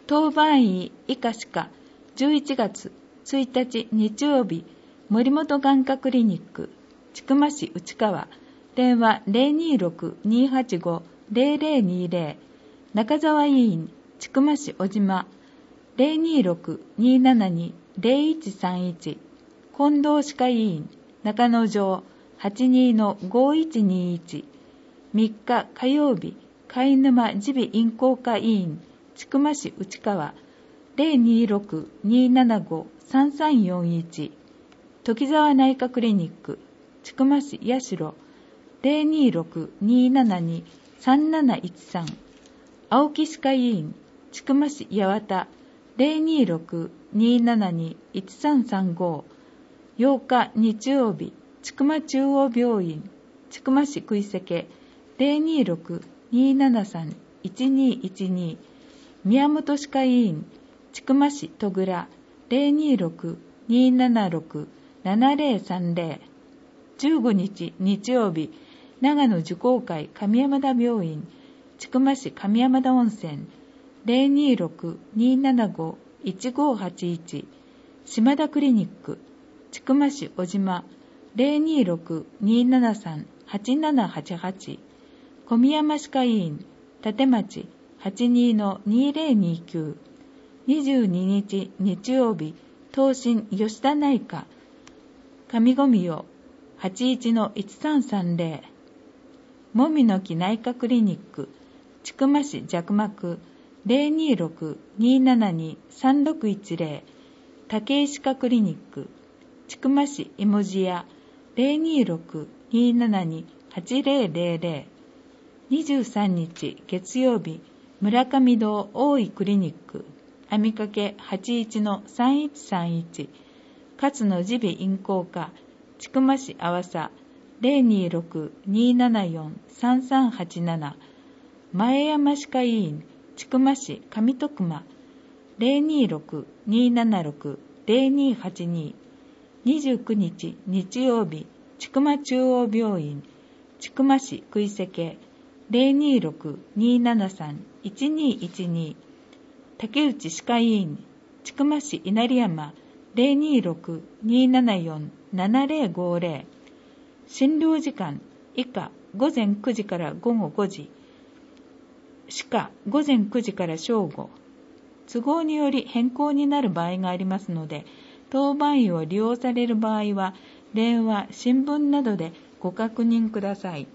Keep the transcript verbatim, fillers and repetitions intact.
当番医医科歯科じゅういちがつついたち日曜日、森本眼科クリニック千曲市内川、電話 ゼロにーろく にーはちご ゼロゼロにーゼロ、中澤医院千曲市小島 ゼロにーろく にーななに ゼロいちさんいち、近藤歯科医院中野城 はちにーのごいちにーいち、みっか火曜日、貝沼耳鼻咽喉科医院千曲市内川 ゼロにーろく にーななご さんさんよんいち、時沢内科クリニック千曲市八代 ゼロにーろく にーななに さんなないちさん、青木歯科医院千曲市八幡 ゼロにーろく にーななに いちさんさんご、ようか日曜日、千曲中央病院千曲市食瀬家 ゼロにーろく にーななさん いちにーいちに、宮本歯科医院千曲市戸倉 ゼロにーろく にーななろく ななゼロさんゼロ、じゅうごにち日曜日、長野樹工会上山田病院千曲市上山田温泉 ゼロにーろく にーななご いちごはちいち、島田クリニック千曲市小島 ゼロにーろく にーななさん はちななはちはち、小宮山歯科医院立町 はちにーのにーぜろにーきゅう、にじゅうににち日曜日、東進吉田内科上五味代 はちいちのいちさんさんゼロ、もみの木内科クリニック千曲市弱膜 ゼロにーろく にーななに さんろくいちゼロ、竹井歯科クリニック千曲市芋地屋 ゼロにーろく にーななに はちゼロゼロゼロ、にじゅうさんにち月曜日、村上堂大井クリニック網掛け はちいちのさんいちさんいち、勝野耳鼻咽喉科千曲市阿波佐 ゼロにーろく にーななよん さんさんはちなな、前山歯科医院千曲市上徳間 ゼロにーろく にーななろく ゼロにーはちに、にじゅうくにち日曜日、千曲中央病院千曲市食瀬家 ゼロにーろく にーななさん いちにーいちに、竹内歯科医院千曲市稲荷山 ゼロにーろく にーななよん ななゼロごゼロ、診療時間以下午前くじから午後ごじ、歯科午前くじから正午、都合により変更になる場合がありますので、当番医を利用される場合は電話、新聞などでご確認ください。